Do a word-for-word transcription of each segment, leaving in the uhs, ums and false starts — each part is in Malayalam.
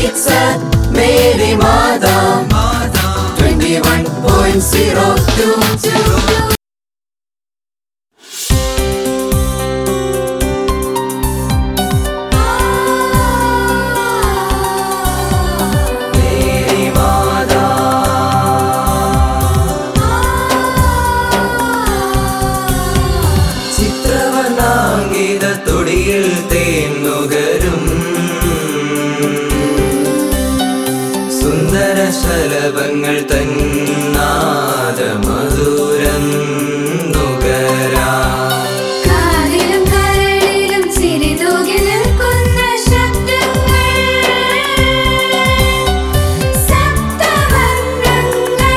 Beats at Meri Mada twenty-one point zero two. തൊടിയിൽ തേന്നുകരും സുന്ദര ശലഭങ്ങൾ തന്നാദ മധുരം നുകരാ കാതിലും കരളിലും ചിരി തൂകി നിൽക്കുന്ന ശബ്ദങ്ങൾ സപ്തവർണ്ണങ്ങൾ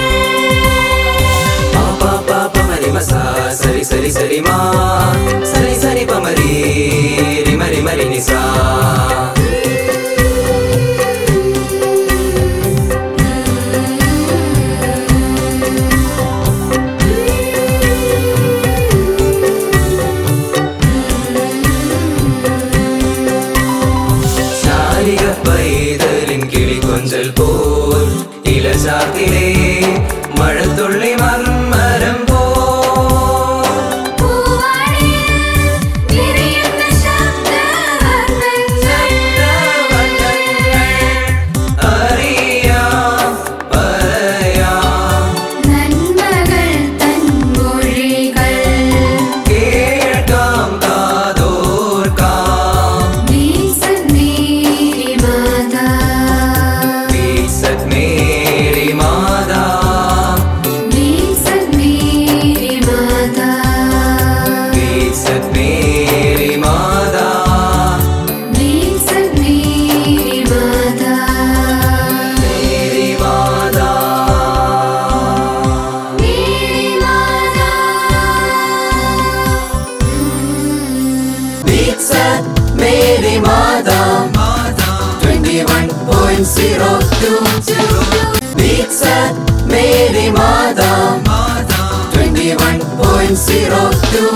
പാ പാ പാ മരി മസാ സരി സരി സരി മാ സരി സരി പമരി രിമരി മരി നിസാ ശാലിക പൈതലിൻ കിളികൊഞ്ചൽ പോൽ ഇലചാർത്തിലേ മഴത്തുള്ളി മർമരം Beats at Meri Mada twenty-one point zero two. Beats at Meri Mada twenty-one point zero two.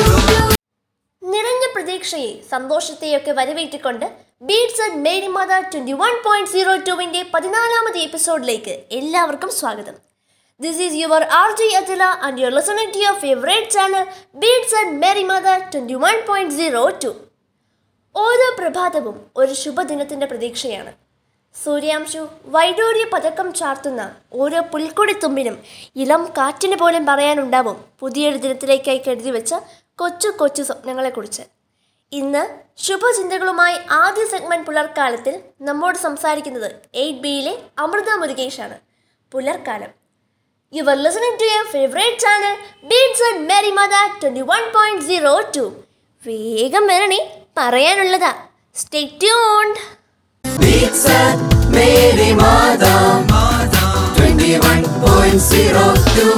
നിറഞ്ഞ പ്രതീക്ഷയെ സന്തോഷത്തെയൊക്കെ വരവേറ്റിക്കൊണ്ട് beats at Mary Matha twenty one point zero ടുവിന്റെ പതിനാലാമത് എപ്പിസോഡിലേക്ക് എല്ലാവർക്കും സ്വാഗതം. This is your R J Ajala and you're listening to your favorite channel Beats at Meri Mada twenty one point zero two. ഓരോ പ്രഭാതവും ഒരു ശുഭദിനത്തിൻ്റെ പ്രതീക്ഷയാണ്. സൂര്യാംശു വൈഡൂര്യ പതക്കം ചാർത്തുന്ന ഓരോ പുൽക്കൊടിത്തുമ്പിനും ഇളം കാറ്റിന് പോലും പറയാനുണ്ടാവും പുതിയൊരു ദിനത്തിലേക്കായി കരുതി വെച്ച കൊച്ചു കൊച്ചു സ്വപ്നങ്ങളെക്കുറിച്ച്. ഇന്ന് ശുഭചിന്തകളുമായി ആദ്യ സെഗ്മെൻറ്റ് പുലർക്കാലത്തിൽ നമ്മോട് സംസാരിക്കുന്നത് എയ്റ്റ് ബിയിലെ Amrita മുരുകേഷാണ്. പുലർക്കാലം. You were listening to your favorite channel Beats at Meri Mada twenty one point zero two. വേഗം വരണേ, പറയാനുള്ളതാ. Stay tuned. Beats at Meri Mada twenty-one point zero two.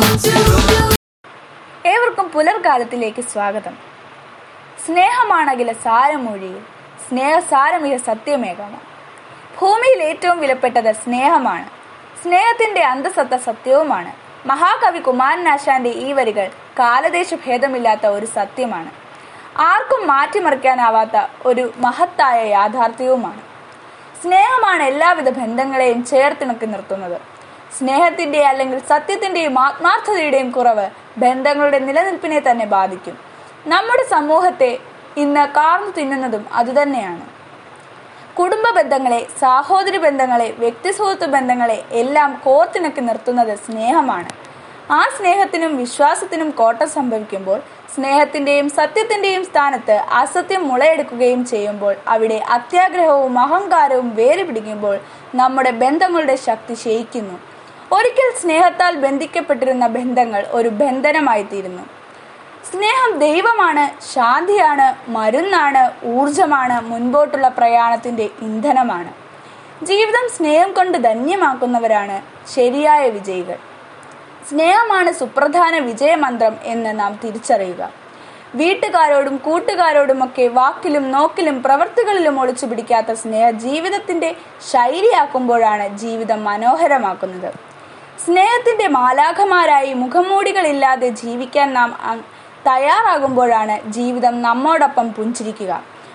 ഏവർക്കും പുലർകാലത്തിലേക്ക് സ്വാഗതം. സ്നേഹമാണകില സാരമൊഴിയിൽ സ്നേഹസാരമിക സത്യമേകമാണ്. ഭൂമിയിൽ ഏറ്റവും വിലപ്പെട്ടത് സ്നേഹമാണ്. സ്നേഹത്തിന്റെ അന്തസത്ത സത്യവുമാണ്. മഹാകവി കുമാരനാശാന്റെ ഈ വരികൾ കാലദേശ ഭേദമില്ലാത്ത ഒരു സത്യമാണ്. ആർക്കും മാറ്റിമറിക്കാനാവാത്ത ഒരു മഹത്തായ യാഥാർത്ഥ്യവുമാണ്. സ്നേഹമാണ് എല്ലാവിധ ബന്ധങ്ങളെയും ചേർത്തിണക്കി നിർത്തുന്നത്. സ്നേഹത്തിന്റെ അല്ലെങ്കിൽ സത്യത്തിന്റെയും ആത്മാർത്ഥതയുടെയും കുറവ് ബന്ധങ്ങളുടെ നിലനിൽപ്പിനെ തന്നെ ബാധിക്കും. നമ്മുടെ സമൂഹത്തെ ഇന്ന് കാർന്നു തിന്നുന്നതും അതുതന്നെയാണ്. കുടുംബ ബന്ധങ്ങളെ, സഹോദരി ബന്ധങ്ങളെ, വ്യക്തി സുഹൃത്ത് ബന്ധങ്ങളെ എല്ലാം കോർത്തിണക്കി നിർത്തുന്നത് സ്നേഹമാണ്. ആ സ്നേഹത്തിനും വിശ്വാസത്തിനും കോട്ടം സംഭവിക്കുമ്പോൾ, സ്നേഹത്തിന്റെയും സത്യത്തിന്റെയും സ്ഥാനത്ത് അസത്യം മുളയെടുക്കുകയും ചെയ്യുമ്പോൾ, അവിടെ അത്യാഗ്രഹവും അഹങ്കാരവും വേരുപിടിക്കുമ്പോൾ നമ്മുടെ ബന്ധങ്ങളുടെ ശക്തി ക്ഷയിക്കുന്നു. ഒരിക്കൽ സ്നേഹത്താൽ ബന്ധിക്കപ്പെട്ടിരുന്ന ബന്ധങ്ങൾ ഒരു ബന്ധനമായി തീരുന്നു. സ്നേഹം ദൈവമാണ്, ശാന്തിയാണ്, മരുന്നാണ്, ഊർജമാണ്, മുൻപോട്ടുള്ള പ്രയാണത്തിന്റെ ഇന്ധനമാണ്. ജീവിതം സ്നേഹം കൊണ്ട് ധന്യമാക്കുന്നവരാണ് ശരിയായ വിജയികൾ. സ്നേഹമാണ് സുപ്രധാന വിജയമന്ത്രം എന്ന് നാം തിരിച്ചറിയുക. വീട്ടുകാരോടും കൂട്ടുകാരോടുമൊക്കെ വാക്കിലും നോക്കിലും പ്രവൃത്തികളിലും ഒളിച്ചു പിടിക്കാത്ത സ്നേഹ ജീവിതത്തിന്റെ ശൈലിയാക്കുമ്പോഴാണ് ജീവിതം മനോഹരമാക്കുന്നത്. സ്നേഹത്തിന്റെ മാലാഖമാരായി മുഖംമൂടികളില്ലാതെ ജീവിക്കാൻ നാം തയ്യാറാകുമ്പോഴാണ് ജീവിതം നമ്മോടൊപ്പം പുഞ്ചിരിക്കുക.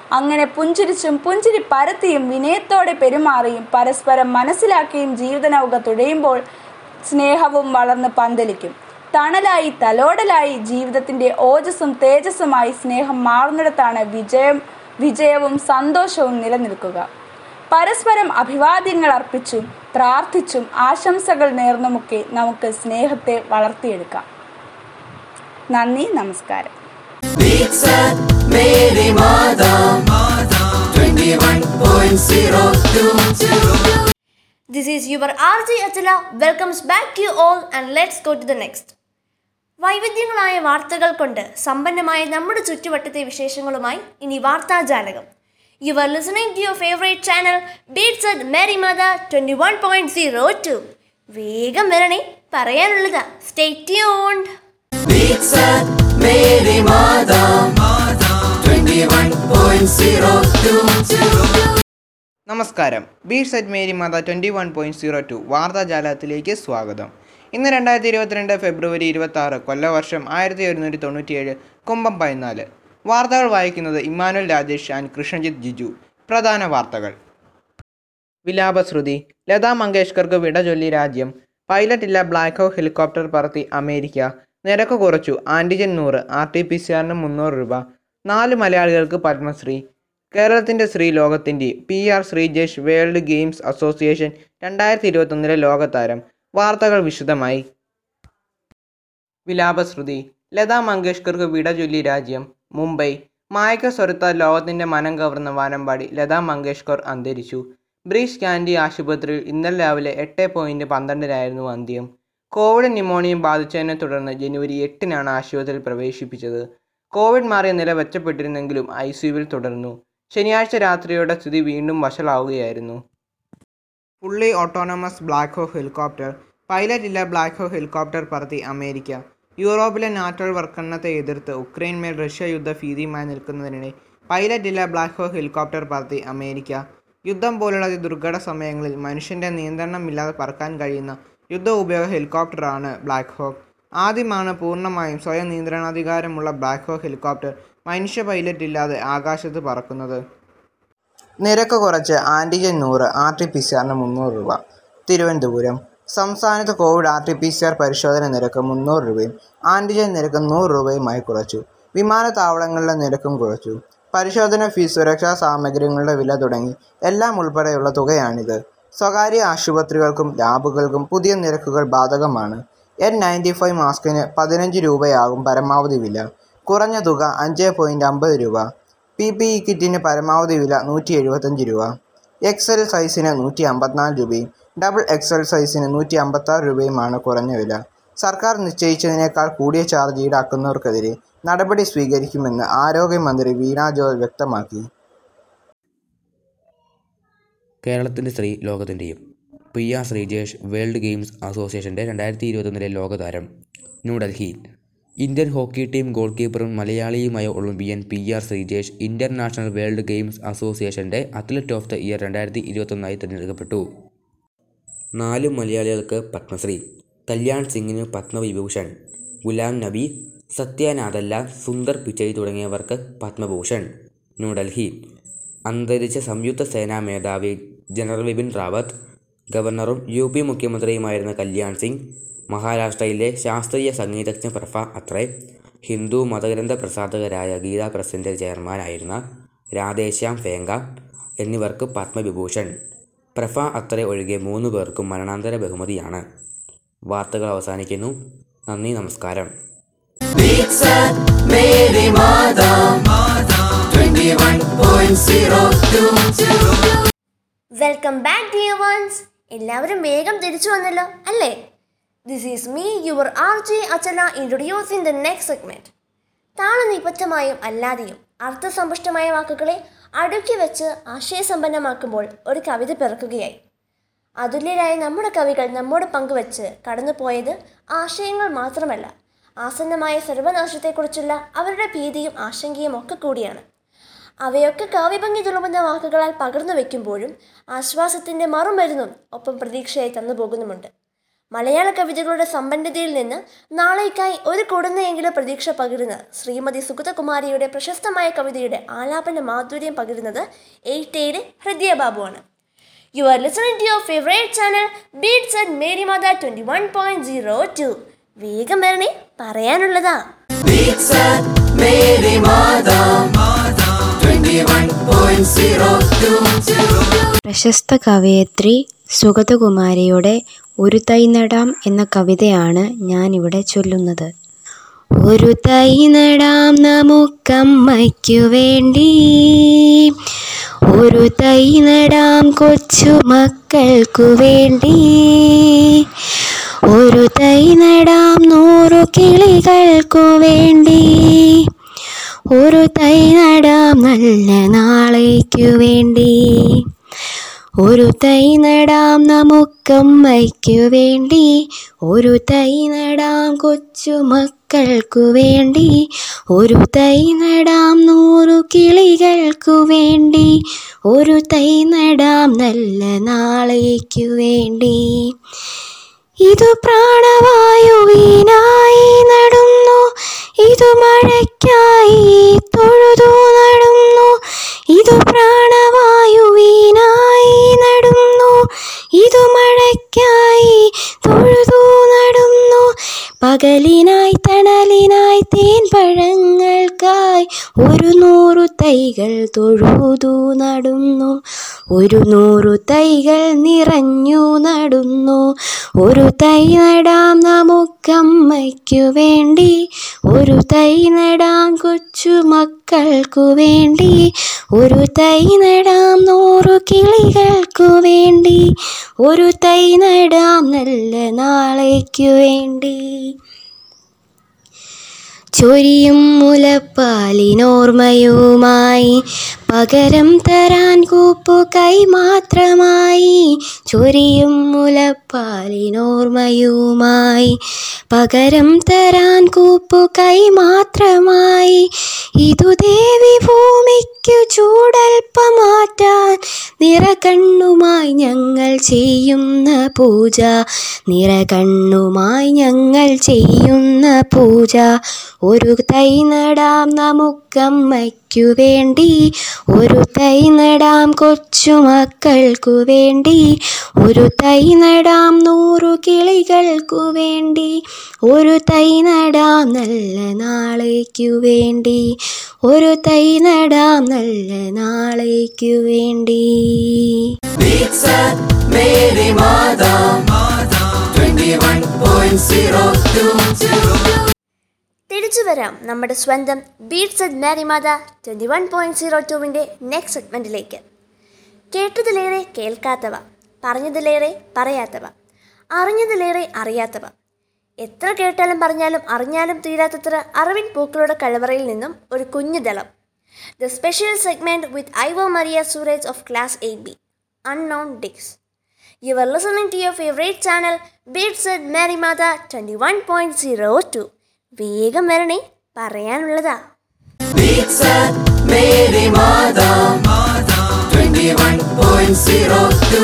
അങ്ങനെ പുഞ്ചിരിച്ചും പുഞ്ചിരി പരത്തിയും വിനയത്തോടെ പെരുമാറിയും പരസ്പരം മനസ്സിലാക്കിയും ജീവിതനൗക തുഴയുമ്പോൾ സ്നേഹവും വളർന്ന് പന്തലിക്കും. തണലായി തലോടലായി ജീവിതത്തിന്റെ ഓജസ്സും തേജസ്സുമായി സ്നേഹം മാറുന്നിടത്താണ് വിജയം വിജയവും സന്തോഷവും നിലനിൽക്കുക. പരസ്പരം അഭിവാദ്യങ്ങൾ അർപ്പിച്ചും പ്രാർത്ഥിച്ചും ആശംസകൾ നേർന്നുമൊക്കെ നമുക്ക് സ്നേഹത്തെ വളർത്തിയെടുക്കാം. നന്ദി, നമസ്കാരം. This is your R J Ajala welcomes back you all and let's go to the next. വൈവിധ്യങ്ങളായ വാർത്തകൾ കൊണ്ട് സമ്പന്നമായ നമ്മുടെ ചുറ്റുവട്ടത്തെ വിശേഷങ്ങളുമായി ഇനി വാർത്താജാലകം. You are listening to your favorite channel Beats at Mary Mother twenty-one point zero two. വേഗം വരണേ, പറയാനുള്ളതാ. Stay tuned. Beats at Mary Mother twenty-one point zero two. നമസ്കാരം. Beats at Mary Matha twenty one point zero two വാർത്താജാലകത്തിലേക്ക് സ്വാഗതം. ഇന്ന് രണ്ടായിരത്തി ഇരുപത്തിരണ്ട് ഫെബ്രുവരി ഇരുപത്തി ആറ് കൊല്ലവർഷം ആയിരത്തി ഒരുന്നൂറ്റി തൊണ്ണൂറ്റിയേഴ് കുംഭം പതിനാല്. വാർത്തകൾ വായിക്കുന്നത് ഇമ്മാനുവൽ രാജേഷ് ആൻഡ് കൃഷ്ണജിത്ത് ജിജു. പ്രധാന വാർത്തകൾ. വിലാപശ്രുതി. ലതാ മങ്കേഷ്കർക്ക് വിട ചൊല്ലി രാജ്യം. പൈലറ്റ് ഇല്ല ബ്ലാക്ക് ഹോക്ക് ഹെലികോപ്റ്റർ പറത്തി അമേരിക്ക. നിരക്ക് കുറച്ചു. ആൻറ്റിജൻ നൂറ്, ആർ ടി പി സി ആറിന് മുന്നൂറ് രൂപ. നാല് മലയാളികൾക്ക് പത്മശ്രീ. കേരളത്തിൻ്റെ ശ്രീ ലോകത്തിൻ്റെ P R Sreejesh world games association രണ്ടായിരത്തി ഇരുപത്തൊന്നിലെ ലോകതാരം. വാർത്തകൾ വിശദമായി. വിലാപശ്രുതി. ലതാ മങ്കേഷ്കർക്ക് വിട ചൊല്ലി രാജ്യം. മുംബൈ. മായക സ്വരത്താൽ ലോകത്തിൻ്റെ മനം കവർന്ന വാനമ്പാടി ലതാ മങ്കേഷ്കർ അന്തരിച്ചു. ബ്രീച്ച് കാൻഡി ആശുപത്രിയിൽ ഇന്നലെ രാവിലെ എട്ട് പോയിൻറ്റ് പന്ത്രണ്ടിനായിരുന്നു അന്ത്യം. കോവിഡ് ന്യൂമോണിയം ബാധിച്ചതിനെ തുടർന്ന് ജനുവരി എട്ടിനാണ് ആശുപത്രിയിൽ പ്രവേശിപ്പിച്ചത്. കോവിഡ് മാറിയ നില മെച്ചപ്പെട്ടിരുന്നെങ്കിലും ഐ സിയുവിൽ തുടർന്നു. ശനിയാഴ്ച രാത്രിയോടെ സ്ഥിതി വീണ്ടും വഷളാവുകയായിരുന്നു. Fully autonomous Black Hawk helicopter. Pilot ഇല്ല ബ്ലാക്ക് ഹോക്ക് ഹെലികോപ്റ്റർ പറത്തി അമേരിക്ക. യൂറോപ്പിലെ നാറ്റോ വൽക്കരണത്തെ എതിർത്ത് ഉക്രൈൻമേൽ റഷ്യ യുദ്ധ ഭീതിയുമായി നിൽക്കുന്നതിനിടെ പൈലറ്റ് ഇല്ല ബ്ലാക്ക് ഹോക്ക് ഹെലികോപ്റ്റർ പറത്തി അമേരിക്ക. യുദ്ധം പോലുള്ള ദുർഘട സമയങ്ങളിൽ മനുഷ്യൻ്റെ നിയന്ത്രണമില്ലാതെ പറക്കാൻ കഴിയുന്ന യുദ്ധ ഉപയോഗ ഹെലികോപ്റ്ററാണ് ബ്ലാക്ക് ഹോക്ക്. ആദ്യമാണ് പൂർണ്ണമായും സ്വയം നിയന്ത്രണാധികാരമുള്ള ബ്ലാക്ക് ഹോക്ക് ഹെലികോപ്റ്റർ മനുഷ്യ പൈലറ്റ് ഇല്ലാതെ ആകാശത്ത് പറക്കുന്നത്. നിരക്ക് കുറച്ച്. ആൻറ്റിജൻ നൂറ്, ആർ ടി പി സി ആറിന് മുന്നൂറ് രൂപ. തിരുവനന്തപുരം. സംസ്ഥാനത്ത് covid R T P C R പരിശോധന നിരക്ക് മുന്നൂറ് രൂപയും ആൻറ്റിജൻ നിരക്ക് നൂറ് രൂപയുമായി കുറച്ചു. വിമാനത്താവളങ്ങളിലെ നിരക്കും കുറച്ചു. പരിശോധന ഫീസ്, സുരക്ഷാ സാമഗ്രികളുടെ വില തുടങ്ങി എല്ലാം ഉൾപ്പെടെയുള്ള തുകയാണിത്. സ്വകാര്യ ആശുപത്രികൾക്കും ലാബുകൾക്കും പുതിയ നിരക്കുകൾ ബാധകമാണ്. എൻ നയൻറ്റി ഫൈവ് മാസ്കിന് പതിനഞ്ച് രൂപയാകും പരമാവധി വില. കുറഞ്ഞ തുക അഞ്ച് പോയിൻറ്റ് അമ്പത് രൂപ. പി പി ഇ കിറ്റിന് പരമാവധി വില നൂറ്റി എഴുപത്തഞ്ച് രൂപ. എക്സ് എൽ സൈസിന് നൂറ്റി അമ്പത്തിനാല് രൂപയും ഡബിൾ എക്സ് എൽ സൈസിന് നൂറ്റി അമ്പത്താറ് രൂപയുമാണ് കുറഞ്ഞ വില. സർക്കാർ നിശ്ചയിച്ചതിനേക്കാൾ കൂടിയ ചാർജ് ഈടാക്കുന്നവർക്കെതിരെ നടപടി സ്വീകരിക്കുമെന്ന് ആരോഗ്യമന്ത്രി വീണ ജോർജ് വ്യക്തമാക്കി. കേരളത്തിൻ്റെ ശ്രീ ലോകത്തിൻ്റെയും P R Sreejesh world games അസോസിയേഷൻ്റെ രണ്ടായിരത്തി ഇരുപത്തൊന്നിലെ ലോകതാരം. New Delhi. Indian hockey team goal കീപ്പറും മലയാളിയുമായ Olympian P R Sreejesh international world games അസോസിയേഷൻ്റെ അത്ലറ്റ് ഓഫ് ദ ഇയർ രണ്ടായിരത്തി ഇരുപത്തൊന്നായി തിരഞ്ഞെടുക്കപ്പെട്ടു. നാല് മലയാളികൾക്ക് പത്മശ്രീ. കല്യാൺ സിംഗിന് പത്മവിഭൂഷൺ. ഗുലാം നബി, സത്യനാഥല്ല, സുന്ദർ പിച്ചൈ തുടങ്ങിയവർക്ക് പത്മഭൂഷൺ. ന്യൂഡൽഹി. അന്തരിച്ച സംയുക്ത സേനാ മേധാവി ജനറൽ ബിപിൻ റാവത്ത്, ഗവർണറും യു പി മുഖ്യമന്ത്രിയുമായിരുന്ന കല്യാൺ സിംഗ്, മഹാരാഷ്ട്രയിലെ ശാസ്ത്രീയ സംഗീതജ്ഞ പ്രഫ അത്രേ, ഹിന്ദു മതഗ്രന്ഥ പ്രസാധകരായ ഗീതാ പ്രസിൻ്റെ ചെയർമാനായിരുന്ന രാധേശ്യാം ഫേങ്ക എന്നിവർക്ക് പത്മവിഭൂഷൺ. പ്രഫ അത്രേ ഒഴികെ മൂന്ന് പേർക്കും മരണാന്തര ബഹുമതിയാണ്. വാർത്തകൾ അവസാനിക്കുന്നു. നന്ദി, നമസ്കാരം. Welcome back dear ones. എല്ലാവരും വേഗം തിരിച്ചു വന്നല്ലോ അല്ലേ? This is me, your R J Ajala, introducing the next segment. താളനിപറ്റമായും അല്ലാതെയും അർത്ഥസമ്പുഷ്ടമായ വാക്കുകളെ അടുക്കി വെച്ച് ആശയസമ്പന്നമാക്കുമ്പോൾ ഒരു കവിത പിറക്കുകയായി. അതുല്യരായ നമ്മുടെ കവികൾ നമ്മോട് പങ്കുവെച്ച് കടന്നുപോയത് ആശയങ്ങൾ മാത്രമല്ല, ആസന്നമായ സർവനാശത്തെക്കുറിച്ചുള്ള അവരുടെ ഭീതിയും ആശങ്കയും ഒക്കെ കൂടിയാണ്. അവയൊക്കെ കാവ്യഭംഗി തുളുമ്പുന്ന വാക്കുകളാൽ പകർന്നു വയ്ക്കുമ്പോഴും ആശ്വാസത്തിൻ്റെ മറുമരുന്നും ഒപ്പം പ്രതീക്ഷയായി തന്നു പോകുന്നുമുണ്ട്. മലയാള കവിതകളുടെ സമ്പന്നതയിൽ നിന്ന് നാളേക്കായി ഒരു കൊടുന്നയെങ്കിലും പ്രതീക്ഷ പകരുന്ന ശ്രീമതി സുഗതകുമാരിയുടെ പ്രശസ്തമായ കവിതയുടെ ആലാപന മാധുര്യം പകരുന്നത് എയ്റ്റയുടെ ഹൃദയ ബാബുവാണ്. You are listening to your favourite channel beats at Mary Matha twenty one point zero two. വേഗം വരണേ, പറയാനുള്ളതാ. Beats at Mary Mada twenty-one point zero two. പ്രശസ്ത കവയത്രി സുഗതകുമാരിയുടെ ഒരു തൈ നടാം എന്ന കവിതയാണ് ഞാനിവിടെ ചൊല്ലുന്നത്. ഒരു തൈ നടാം നമുക്കമ്മയ്ക്കു വേണ്ടി, ഒരു തൈ നടാം കൊച്ചു മക്കൾക്കു വേണ്ടി, ഒരു തൈ നടാം നൂറു കിളികൾക്കു വേണ്ടി, ഒരു തൈ നടാം നല്ല നാളേക്കു വേണ്ടി, ഒരു തൈ നടാം നമുക്കമ്മയ്ക്കു വേണ്ടി, ഒരു തൈ നടാം കൊച്ചു മക്കൾക്കു വേണ്ടി, ഒരു തൈ നടാം നൂറു കിളികൾക്കു വേണ്ടി, ഒരു തൈ നടാം നല്ല നാളേക്കു വേണ്ടി. ഇതു പ്രാണവായുവിനായി നടുന്നു, ഇതു മഴയ്ക്കായി തൊഴുതു നടുന്നു, ഇതു പ്രാണവായുവിനായി നടുന്നു, ഇതു മഴയ്ക്കായി തൊഴുതു നടുന്നു, പകലിനായി തണലിനായി തേൻ പഴങ്ങൾക്കായി ഒരു നൂറു തൈകൾ തൊഴുതു നടുന്നു, ഒരു നൂറു തൈകൾ നിറഞ്ഞു നടുന്നു, ഒരു തൈ നടാം നമുക്കമ്മയ്ക്കു വേണ്ടി, ഒരു തൈ നടാം കൊച്ചു മക്കൾക്കു വേണ്ടി, ഒരു തൈ നടാം നൂറു കിളികൾക്കു വേണ്ടി, ഒരു തൈ നടാം നല്ല നാളേക്കു വേണ്ടി. ചൊരിയും മുലപ്പാലിനോർമ്മയുമായി പകരം തരാൻ കൂപ്പു കൈ മാത്രമായി, ചൊരിയും മുലപ്പാലിനോർമ്മയുമായി പകരം തരാൻ കൂപ്പു കൈ മാത്രമായി, ഇതു ദേവി ഭൂമിക്കു ചൂടൽപ്പമാറ്റാൻ നിറകണ്ണുമായി ഞങ്ങൾ ചെയ്യുന്ന പൂജ, നിറകണ്ണുമായി ഞങ്ങൾ ചെയ്യുന്ന പൂജ. ഒരു തൈ നടാം നമുക്കമ്മയ്ക്കു വേണ്ടി, ഒരു തൈ നടാം കൊച്ചു മക്കൾക്കു വേണ്ടി, ഒരു തൈ നടാം നൂറു കിളികൾക്കു വേണ്ടി, ഒരു തൈ നടാം നല്ല നാളേക്കു വേണ്ടി, ഒരു തൈ നടാം നല്ല നാളേക്കു വേണ്ടി. Beats at Mary Mada twenty-one point zero two. തിരിച്ചു വരാം നമ്മുടെ സ്വന്തം beats at Mary Matha twenty one point zero ടുവിൻ്റെ നെക്സ്റ്റ് സെഗ്മെൻറ്റിലേക്ക്. കേട്ടതിലേറെ കേൾക്കാത്തവ, പറഞ്ഞതിലേറെ പറയാത്തവ, അറിഞ്ഞതിലേറെ അറിയാത്തവ. എത്ര കേട്ടാലും പറഞ്ഞാലും അറിഞ്ഞാലും തീരാത്തത്ര അറിവിൻ പൂക്കളുടെ കലവറയിൽ നിന്നും ഒരു കുഞ്ഞു ദളം. The special segment with Ivo Maria Sooraj of class eight B, unknown ഡിക്സ്. You are listening to your favourite channel beats at Mary Matha twenty one point zero two. വേഗം വരണേ, പറയാനുള്ളതാ. Beats at Mary Mada twenty-one point zero two.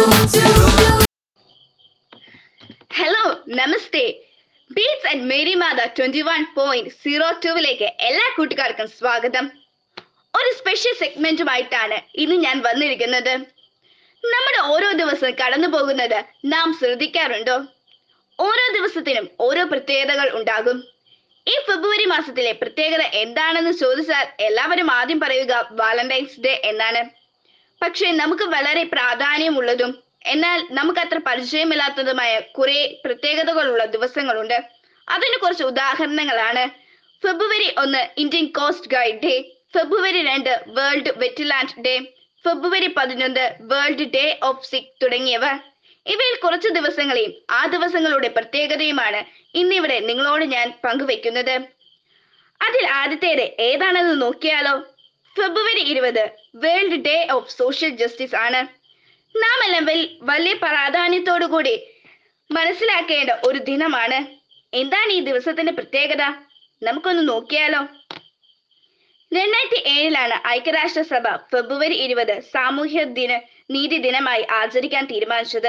Hello, നമസ്തേ. Beats and Mary Matha twenty one point zero ടുവിലേക്ക് എല്ലാ കൂട്ടുകാർക്കും സ്വാഗതം. ഒരു സ്പെഷ്യൽ സെഗ്മെന്റുമായിട്ടാണ് ഇന്ന് ഞാൻ വന്നിരിക്കുന്നത്. നമ്മുടെ ഓരോ ദിവസവും കടന്നു പോകുന്നത് നാം ശ്രദ്ധിക്കാറുണ്ടോ? ഓരോ ദിവസത്തിനും ഓരോ പ്രത്യേകതകൾ ഉണ്ടാകും. ഈ ഫെബ്രുവരി മാസത്തിലെ പ്രത്യേകത എന്താണെന്ന് ചോദിച്ചാൽ എല്ലാവരും ആദ്യം പറയുക വാലന്റൈൻസ് ഡേ എന്നാണ്. പക്ഷെ നമുക്ക് വളരെ പ്രാധാന്യമുള്ളതും എന്നാൽ നമുക്ക് അത്ര പരിചയമില്ലാത്തതുമായ കുറെ പ്രത്യേകതകളുള്ള ദിവസങ്ങളുണ്ട്. അതിന് കുറച്ച് ഉദാഹരണങ്ങളാണ്. ഫെബ്രുവരി ഒന്ന് ഇന്ത്യൻ കോസ്റ്റ് ഗാർഡ് ഡേ, ഫെബ്രുവരി രണ്ട് വേൾഡ് വെറ്റ്ലാൻഡ് ഡേ, ഫെബ്രുവരി പതിനൊന്ന് വേൾഡ് ഡേ ഓഫ് സിക്ക് തുടങ്ങിയവ. ഇവയിൽ കുറച്ച് ദിവസങ്ങളെയും ആ ദിവസങ്ങളുടെ പ്രത്യേകതയുമാണ് ഇന്നിവിടെ നിങ്ങളോട് ഞാൻ പങ്കുവെക്കുന്നത്. അതിൽ ആദ്യത്തേത് ഏതാണെന്ന് നോക്കിയാലോ? ഫെബ്രുവരി ഇരുപത് world day of social justice ആണ്. നാം എല്ലാം വലിയ പ്രാധാന്യത്തോടു കൂടി മനസ്സിലാക്കേണ്ട ഒരു ദിനമാണ്. എന്താണ് ഈ ദിവസത്തിന്റെ പ്രത്യേകത? നമുക്കൊന്ന് നോക്കിയാലോ. രണ്ടായിരത്തി ഏഴിലാണ് ഐക്യരാഷ്ട്രസഭ ഫെബ്രുവരി ഇരുപത് സാമൂഹ്യ ദിന നീതി ദിനമായി ആചരിക്കാൻ തീരുമാനിച്ചത്.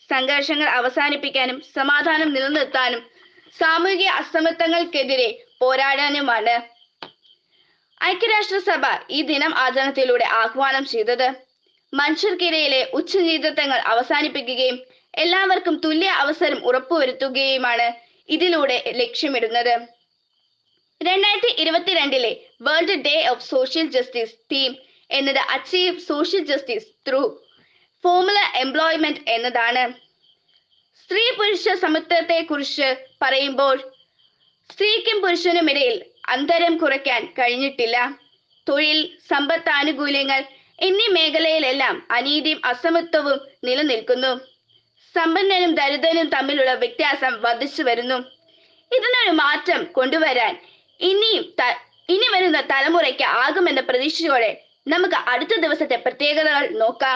സംഘർഷങ്ങൾ അവസാനിപ്പിക്കാനും സമാധാനം നിലനിർത്താനും സാമൂഹിക അസമത്വങ്ങൾക്കെതിരെ പോരാടാനുമാണ് ഐക്യരാഷ്ട്രസഭ ഈ ദിനം ആചരണത്തിലൂടെ ആഹ്വാനം ചെയ്തത്. മനുഷ്യർക്കിടയിലെ ഉച്ചനീചത്വങ്ങൾ അവസാനിപ്പിക്കുകയും എല്ലാവർക്കും തുല്യ അവസരം ഉറപ്പുവരുത്തുകയുമാണ് ഇതിലൂടെ ലക്ഷ്യമിടുന്നത്. രണ്ടായിരത്തി ഇരുപത്തിരണ്ടിലെ world day of social justice theme എന്നത് achieve social justice through formal employment എന്നതാണ്. സ്ത്രീ പുരുഷ സമത്വത്തെ കുറിച്ച് പറയുമ്പോൾ സ്ത്രീക്കും പുരുഷനുമിടയിൽ അന്തരം കുറയ്ക്കാൻ കഴിഞ്ഞിട്ടില്ല. തൊഴിൽ, സമ്പത്ത് ആനുകൂല്യങ്ങൾ എന്നീ മേഖലയിലെല്ലാം അനീതിയും അസമത്വവും നിലനിൽക്കുന്നു. സമ്പന്നനും ദരിദ്രനും തമ്മിലുള്ള വ്യത്യാസം വർദ്ധിച്ചു വരുന്നു. ഇതിനൊരു മാറ്റം കൊണ്ടുവരാൻ ഇനിയും ഇനി വരുന്ന തലമുറയ്ക്ക് ആകുമെന്ന പ്രതീക്ഷയോടെ നമുക്ക് അടുത്ത ദിവസത്തെ പ്രത്യേകതകൾ നോക്കാം.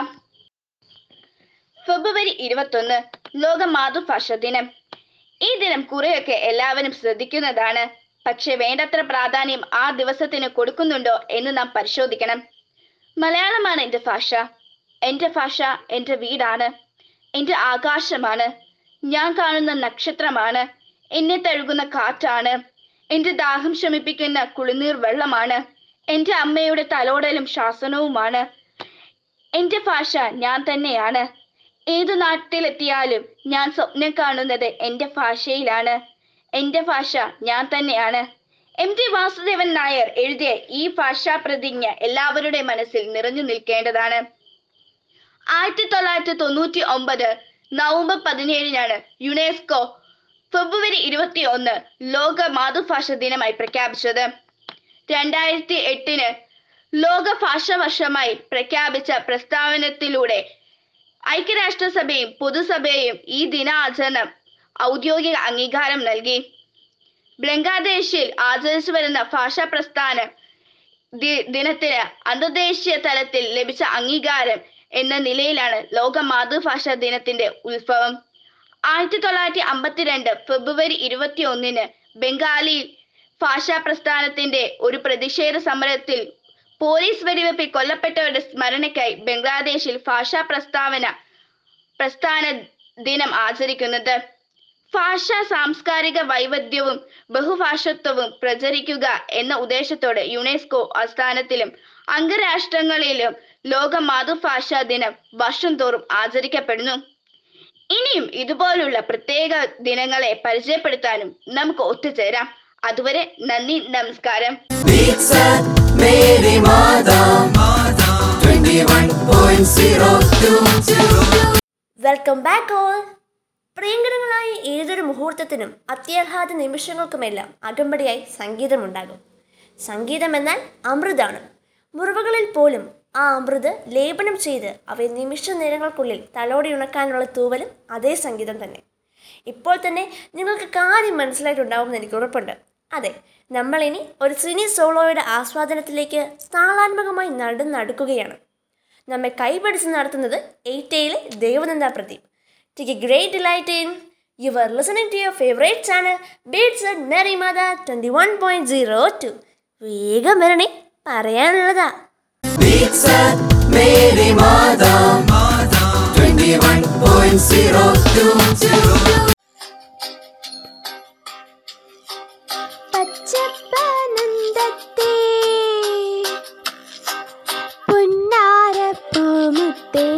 ഫെബ്രുവരി ഇരുപത്തൊന്ന് ലോക മാതൃഭാഷാ ദിനം. ഈ ദിനം കുറെയൊക്കെ എല്ലാവരും ശ്രദ്ധിക്കുന്നതാണ്. പക്ഷെ വേണ്ടത്ര പ്രാധാന്യം ആ ദിവസത്തിന് കൊടുക്കുന്നുണ്ടോ എന്ന് നാം പരിശോധിക്കണം. മലയാളമാണ് എൻ്റെ ഭാഷ. എൻ്റെ ഭാഷ എൻ്റെ വീടാണ്, എൻ്റെ ആകാശമാണ്, ഞാൻ കാണുന്ന നക്ഷത്രമാണ്, എന്നെ തഴുകുന്ന കാറ്റാണ്, എൻ്റെ ദാഹം ശമിപ്പിക്കുന്ന കുളിനീർ വെള്ളമാണ്, എൻ്റെ അമ്മയുടെ തലോടലും ശാസനവുമാണ്. എൻ്റെ ഭാഷ ഞാൻ തന്നെയാണ്. ഏതു നാട്ടിലെത്തിയാലും ഞാൻ സ്വപ്നം കാണുന്നത് എൻ്റെ ഭാഷയിലാണ്. എൻ്റെ ഭാഷ ഞാൻ തന്നെയാണ്. എം ടി വാസുദേവൻ നായർ എഴുതിയ ഈ ഭാഷാ പ്രതിജ്ഞ എല്ലാവരുടെ മനസ്സിൽ നിറഞ്ഞു നിൽക്കേണ്ടതാണ്. ആയിരത്തി തൊള്ളായിരത്തി തൊണ്ണൂറ്റി ഒമ്പത് നവംബർ പതിനേഴിനാണ് യുനെസ്കോ ഫെബ്രുവരി ഇരുപത്തി ഒന്ന് ലോക മാതൃഭാഷാ ദിനമായി പ്രഖ്യാപിച്ചത്. രണ്ടായിരത്തി എട്ടിന് ലോക ഭാഷാ വർഷമായി പ്രഖ്യാപിച്ച പ്രസ്താവനത്തിലൂടെ ഐക്യരാഷ്ട്രസഭയും പൊതുസഭയും ഈ ദിനാചരണം ഔദ്യോഗിക അംഗീകാരം നൽകി. ബംഗ്ലാദേശിൽ ആചരിച്ചു വരുന്ന ഭാഷാ പ്രസ്ഥാന ദിനത്തിന് അന്തർദേശീയ തലത്തിൽ ലഭിച്ച അംഗീകാരം എന്ന നിലയിലാണ് ലോക മാതൃഭാഷാ ദിനത്തിന്റെ ഉത്ഭവം. ആയിരത്തി തൊള്ളായിരത്തി അമ്പത്തിരണ്ട് ഫെബ്രുവരി ഇരുപത്തി ഒന്നിന് ബംഗാളിൽ ഭാഷാ പ്രസ്ഥാനത്തിന്റെ ഒരു പ്രതിഷേധ സമരത്തിൽ പോലീസ് വെടിവെപ്പിൽ കൊല്ലപ്പെട്ടവരുടെ സ്മരണയ്ക്കായി ബംഗ്ലാദേശിൽ ഭാഷാ പ്രസ്താവന പ്രസ്ഥാന ദിനം ആചരിക്കുന്നത്. ഭാഷാ സാംസ്കാരിക വൈവിധ്യവും ബഹുഭാഷത്വവും പ്രചരിക്കുക എന്ന ഉദ്ദേശത്തോടെ യുനെസ്കോ ആസ്ഥാനത്തിലും അംഗരാഷ്ട്രങ്ങളിലും ലോക മാതൃഭാഷാ ദിനം വർഷം തോറും ആചരിക്കപ്പെടുന്നു. ഇനിയും ഇതുപോലുള്ള പ്രത്യേക ദിനങ്ങളെ പരിചയപ്പെടുത്താനും നമുക്ക് ഒത്തുചേരാം. അതുവരെ നന്ദി, നമസ്കാരം. Welcome back all. പ്രിയങ്കരങ്ങളായ ഏതൊരു മുഹൂർത്തത്തിനും അത്യാഹ്ലാദ നിമിഷങ്ങൾക്കുമെല്ലാം അകമ്പടിയായി സംഗീതമുണ്ടാകും. സംഗീതം എന്നാൽ അമൃതാണ്. മുറിവുകളിൽ പോലും ആ അമൃത് ലേപനം ചെയ്ത് അവയെ നിമിഷ നേരങ്ങൾക്കുള്ളിൽ തലോടി ഉണക്കാനുള്ള തൂവലും അതേ സംഗീതം തന്നെ. ഇപ്പോൾ തന്നെ നിങ്ങൾക്ക് കാര്യം മനസ്സിലായിട്ടുണ്ടാവുമെന്ന് എനിക്ക് ഉറപ്പുണ്ട്. അതെ, നമ്മളിനി ഒരു സിനി സോളോയുടെ ആസ്വാദനത്തിലേക്ക് താളാത്മകമായി നടന്നടുക്കുകയാണ്. നമ്മെ കൈപിടിച്ച് നടത്തുന്നത് എയ്റ്റയിലെ Devananda Pradeep. Take a great delight in you are listening to your favorite channel Beats at Mary Mother twenty-one point zero two. വേഗം വരണേ, പറയാനുള്ളതാ. Beats at Mary Mother twenty-one point zero two. പച്ചപ്പനന്ദത്തെ പുന്നാരപ്പൂമുത്തേ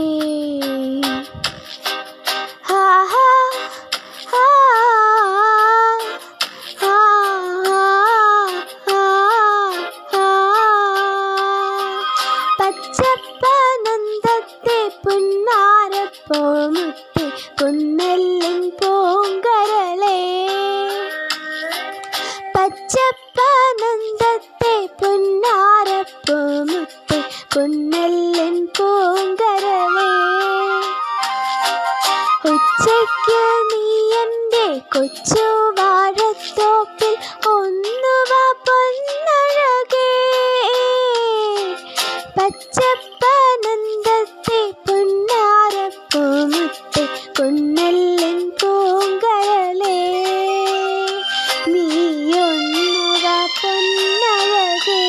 പച്ചപ്പനന്ദത്തെ പുന്നാരപ്പൂമുത്തേ കുന്നെല്ലിൻ പൂങ്കരളേ. പച്ചപ്പനന്ദത്തെ പുന്നാരപ്പൂമുത്തേ കുന്നെല്ലിൻ പൂങ്കരളേ. ഉച്ചയ്ക്ക് നീ എൻ്റെ കൊച്ചു വാഴത്തോപ്പിൽ ഒന്നുവ പൊന്നഴകേ. പച്ചപ്പനന്ദത്തെ പുന്നാരപ്പൂമുത്തേ കുന്നെല്ലിൻ പൂങ്കരളേ. നീയൊന്നുവ പൊന്നഴകേ.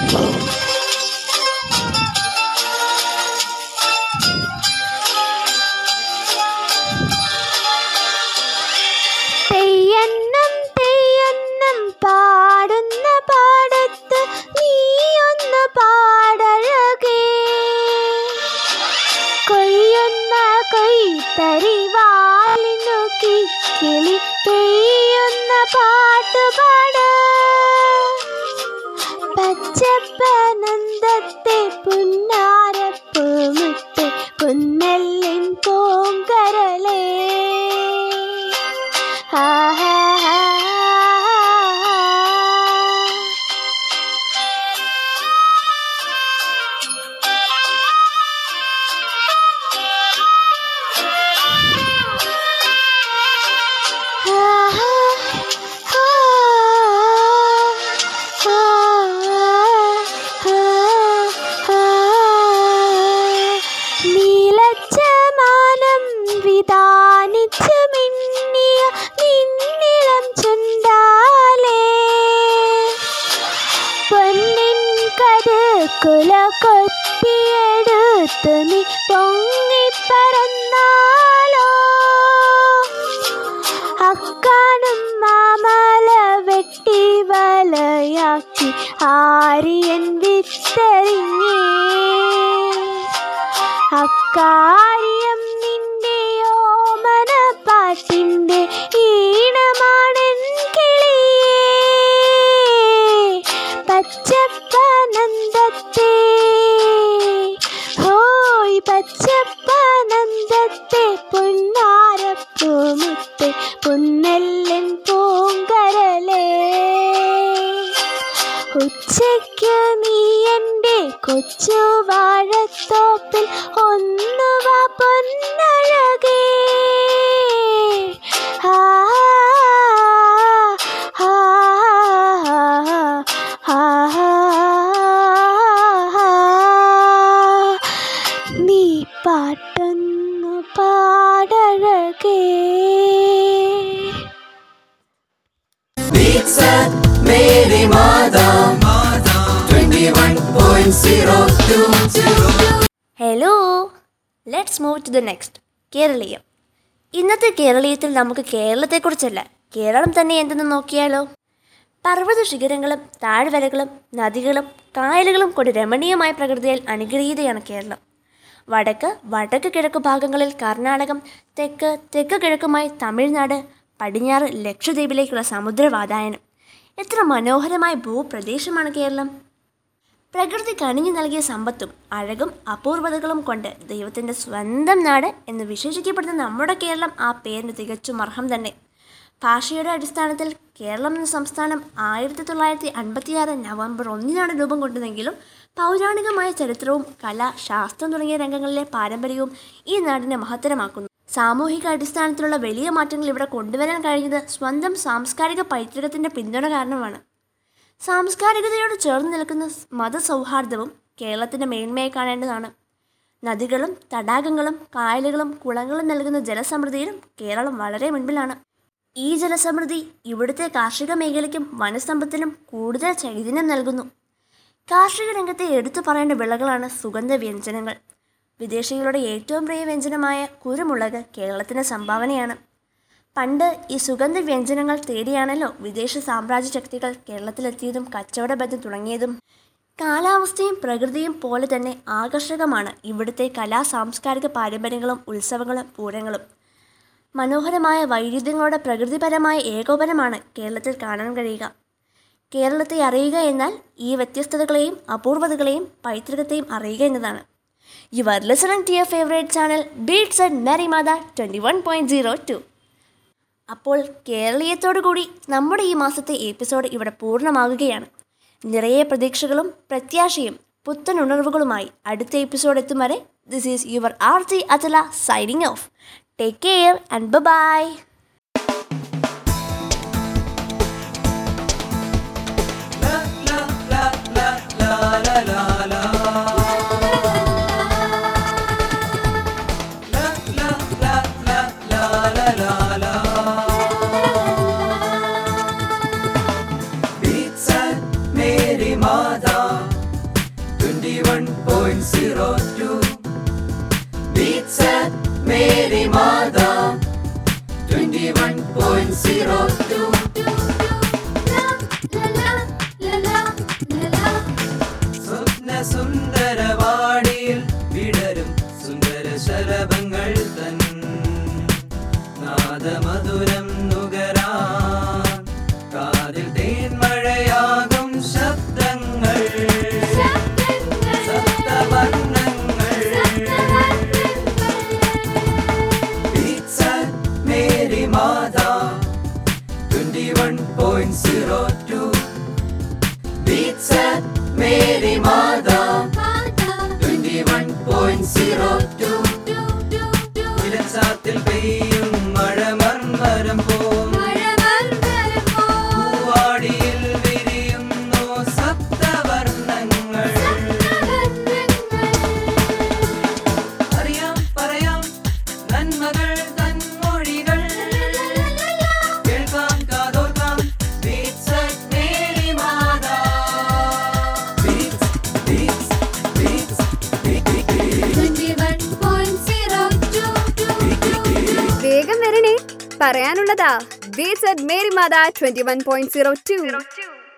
തെയ്യന്നം തെയ്യന്നം പാടുന്ന പാടത്ത് നീയൊന്ന് പാടഴകേ, കൊയ്യുന്ന കൊയ്ത്തരി വാലിനു കിക്കിളി പെയ്യുന്ന പാട്ടുപാട്. പച്ചപ്പനന്ദത്തെ പുന്നാരപ്പൂമുത്തെ കുന്നല്ലിൻ പൂങ്കരളേ. ആഹാ നീലച്ചമാനം വിതാനിച്ചു മിന്നിയ നിന്നിളം ചുണ്ടാലേ, പൊന്നിൻ കരുക്കുല കൊത്തിയെടുത്തു നീ പൊങ്ങിപ്പറന്നാലോ. അക്കാണും മാമല വെട്ടി വലയാക്കി ആര്യൻ വിത്തെറിഞ്ഞേ, അക്കാര്യം നിന്റെ ഓമന പാട്ടിൻ്റെ ഈണമാണെൻ കിളിയേ. പച്ചപ്പനന്ദത്തെ ഹോയ് പച്ചപ്പനന്ദത്തെ പൊന്നാരപ്പൂമുത്തെ പുന്നല്ലൻ പൂങ്കരളേ. ഉച്ചയ്ക്ക് നീ എൻ്റെ കൊച്ചു വാഴത്തോപ്പിൽ ഒന്നുവാ പൊന്നഴകേ. ആ ആ നീ പാട്ടൊന്നു പാടഴകേ. Beats at Mary Mada twenty-one point zero two. Hello, let's move to the next. കേരളീയം. ഇന്നത്തെ കേരളീയത്തിൽ നമുക്ക് കേരളത്തെക്കുറിച്ചല്ല, കേരളം തന്നെ എന്തെന്ന് നോക്കിയാലോ. പർവ്വത ശിഖരങ്ങളും താഴ്വരകളും നദികളും കായലുകളും കൊണ്ട് രമണീയമായ പ്രകൃതിയിൽ അനുഗ്രഹീതയാണ് കേരളം. വടക്ക് വടക്ക് കിഴക്ക് ഭാഗങ്ങളിൽ കർണാടകം, തെക്ക് തെക്ക് കിഴക്കുമായി തമിഴ്നാട്, പടിഞ്ഞാറ് ലക്ഷദ്വീപിലേക്കുള്ള സമുദ്രവാതായനം. എത്ര മനോഹരമായ ഭൂപ്രദേശമാണ് കേരളം. പ്രകൃതി കണിഞ്ഞു നൽകിയ സമ്പത്തും അഴകും അപൂർവതകളും കൊണ്ട് ദൈവത്തിൻ്റെ സ്വന്തം നാട് എന്ന് വിശേഷിക്കപ്പെടുന്ന നമ്മുടെ കേരളം ആ പേരിന് തികച്ചും അർഹം തന്നെ. ഭാഷയുടെ അടിസ്ഥാനത്തിൽ കേരളം എന്ന സംസ്ഥാനം ആയിരത്തി തൊള്ളായിരത്തി അൻപത്തിയാറ് നവംബർ ഒന്നിനാണ് രൂപം കൊണ്ടതെങ്കിലും പൗരാണികമായ ചരിത്രവും കല, ശാസ്ത്രം തുടങ്ങിയ രംഗങ്ങളിലെ പാരമ്പര്യവും ഈ നാടിനെ മഹത്തരമാക്കുന്നു. സാമൂഹിക അടിസ്ഥാനത്തിലുള്ള വലിയ മാറ്റങ്ങൾ ഇവിടെ കൊണ്ടുവരാൻ കഴിഞ്ഞത് സ്വന്തം സാംസ്കാരിക പൈതൃകത്തിൻ്റെ പിന്തുണ കാരണമാണ്. സാംസ്കാരികതയോട് ചേർന്ന് നിൽക്കുന്ന മതസൗഹാർദ്ദവും കേരളത്തിൻ്റെ മേന്മയെ കാണേണ്ടതാണ്. നദികളും തടാകങ്ങളും കായലുകളും കുളങ്ങളും നൽകുന്ന ജലസമൃദ്ധിയിലും കേരളം വളരെ മുൻപിലാണ്. ഈ ജലസമൃദ്ധി ഇവിടുത്തെ കാർഷിക മേഖലയ്ക്കും വനസമ്പത്തിനും കൂടുതൽ ചൈതന്യം നൽകുന്നു. കാർഷിക രംഗത്തെ എടുത്തു പറയേണ്ട വിളകളാണ് സുഗന്ധ വ്യഞ്ജനങ്ങൾ. വിദേശികളുടെ ഏറ്റവും പ്രിയ വ്യഞ്ജനമായ കുരുമുളക് കേരളത്തിന് സംഭാവനയാണ്. പണ്ട് ഈ സുഗന്ധ വ്യഞ്ജനങ്ങൾ തേടിയാണല്ലോ വിദേശ സാമ്രാജ്യ ശക്തികൾ കേരളത്തിലെത്തിയതും കച്ചവട ബന്ധം തുടങ്ങിയതും. കാലാവസ്ഥയും പ്രകൃതിയും പോലെ തന്നെ ആകർഷകമാണ് ഇവിടുത്തെ കലാ സാംസ്കാരിക പാരമ്പര്യങ്ങളും ഉത്സവങ്ങളും പൂരങ്ങളും. മനോഹരമായ വൈരുദ്ധ്യങ്ങളുടെ പ്രകൃതിപരമായ ഏകോപനമാണ് കേരളത്തിൽ കാണാൻ കഴിയുക. കേരളത്തെ അറിയുക എന്നാൽ ഈ വ്യത്യസ്തതകളെയും അപൂർവതകളെയും പൈതൃകത്തെയും അറിയുക എന്നതാണ്. You are listening to your favourite channel beats at Mary Matha twenty one point zero two. അപ്പോൾ കേരളീയത്തോടു കൂടി നമ്മുടെ ഈ മാസത്തെ എപ്പിസോഡ് ഇവിടെ പൂർണ്ണമാകുകയാണ്. നിറയെ പ്രതീക്ഷകളും പ്രത്യാശയും പുത്തൻ ഉണർവുകളുമായി അടുത്ത എപ്പിസോഡ് എത്തും വരെ this is your R J Ajala signing off. Take care and bye-bye. Beats at Mary Mada twenty-one point zero two. Beats at Mary Mada twenty-one point zero two. സ്വപ്ന സുന്ദരവാടിയിൽ വിടരും സുന്ദര ശലഭങ്ങൾ തൻ നാദമധുരം നുകരാൻ കാതിൽ തേൻമഴയാകും ശബ്ദങ്ങൾ സപ്തവർണ്ണങ്ങൾ. Beats at Mary Mada twenty-one point zero two. Beats at Mary Mada twenty-one point zero two. ഇലച്ചാത്തിൽ പെയ്യും മഴ മർമരം പോം പൂവാടിയിൽ വിരിയുന്നു സപ്തവർണ്ണങ്ങൾ. അറിയാം പറയാം നന്മകൾ തന്മൊഴികൾ കേൾക്കാം കാതോർക്കാം. Beats at Mary Mada. Beats, beats, beats, വേഗം വരണേ, പറയാനുള്ളതാ. Beats at Mary Matha twenty one point zero to.